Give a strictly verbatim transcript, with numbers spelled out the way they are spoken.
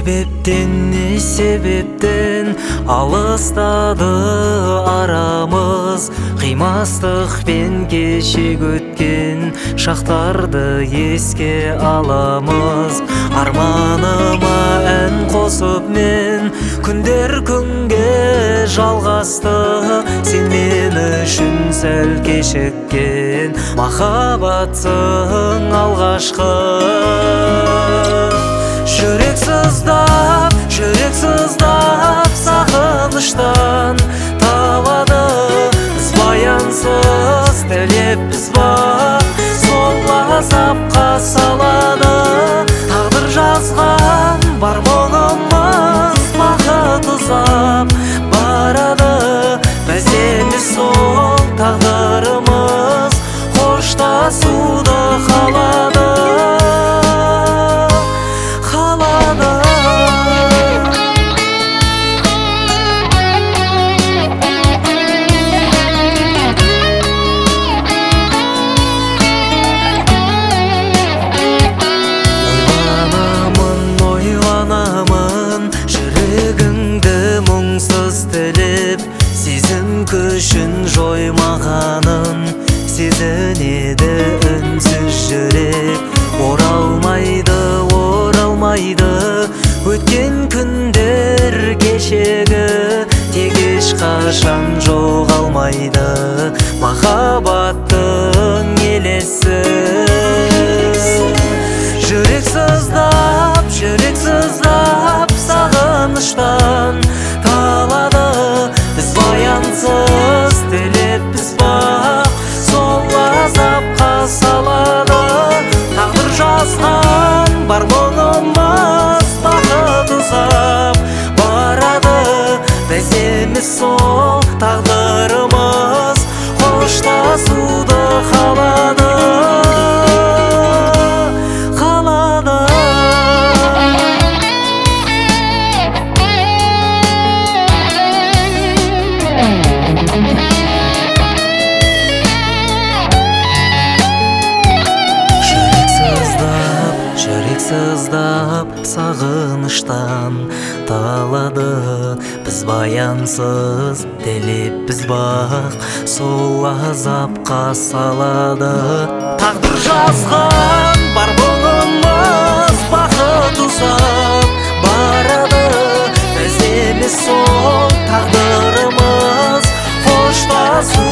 себептен не себептен алыстады арамыз, қимастықпен кешек өткен шақтарды еске аламыз. Арманыма ән қосып мен күндер күнге жалғасты, сен мен үшін сәл кешіккен махаббатсың алғашқы. Жүрек сыздап, жүрек сыздап сағыныштан талады, біз баянсыз тілеппіз бақ, сол азапқа салады. Тағдыр жазған бар мұңымыз бақыт ұзап барады, біз емес сол тағдырымыз қоштасуды қалады. Сезім күшін жоймағанын сезінеді үнсіз жүрек. Оралмайды, оралмайды өткен күндер кешегі, тек ешқашан жоғалмайды махаббаттың елесі. Жүрек сыздап, жүрек сыздап сағыныштан талады, біз баянсыз тілеппіз бақ, сол азапқа салады. Тағдыр жазған бар мұңымыз бақыт ұзап барады, біз емес сол тағдырымыз қоштасуды қалады. Сыздап сағыныштан талады, біз баянсыз тілеппіз бақ, сол азапқа салады. Тағдыр жазған бар мұңымыз бақыт ұзап барады, біз емес сол тағдырымыз қоштасу